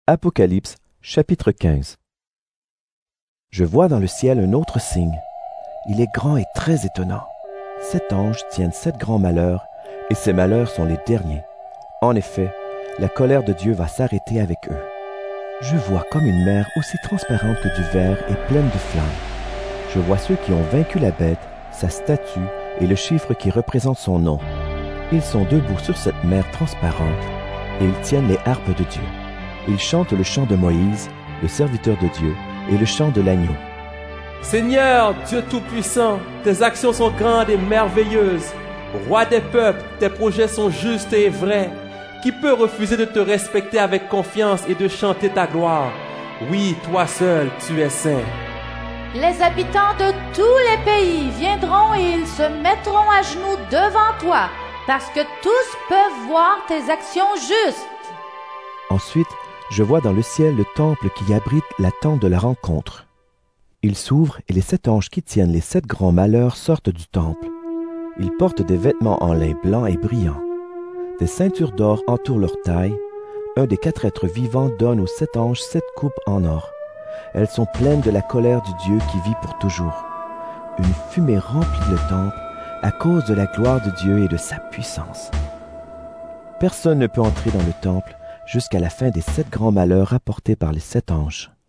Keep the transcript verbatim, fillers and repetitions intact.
Apocalypse, chapitre quinze. Je vois dans le ciel un autre signe. Il est grand et très étonnant. Sept anges tiennent sept grands malheurs, et ces malheurs sont les derniers. En effet, la colère de Dieu va s'arrêter avec eux. Je vois comme une mer aussi transparente que du verre et pleine de flammes. Je vois ceux qui ont vaincu la bête, sa statue et le chiffre qui représente son nom. Ils sont debout sur cette mer transparente, et ils tiennent les harpes de Dieu. Ils chantent le chant de Moïse, le serviteur de Dieu, et le chant de l'agneau. Seigneur, Dieu Tout-Puissant, tes actions sont grandes et merveilleuses. Roi des peuples, tes projets sont justes et vrais. Qui peut refuser de te respecter avec confiance et de chanter ta gloire? Oui, toi seul, tu es saint. Les habitants de tous les pays viendront et ils se mettront à genoux devant toi, parce que tous peuvent voir tes actions justes. Ensuite, je vois dans le ciel le temple qui abrite la tente de la rencontre. Il s'ouvre et les sept anges qui tiennent les sept grands malheurs sortent du temple. Ils portent des vêtements en lin blanc et brillant. Des ceintures d'or entourent leur taille. Un des quatre êtres vivants donne aux sept anges sept coupes en or. Elles sont pleines de la colère du Dieu qui vit pour toujours. Une fumée remplit le temple à cause de la gloire de Dieu et de sa puissance. Personne ne peut entrer dans le temple jusqu'à la fin des sept grands malheurs rapportés par les sept anges.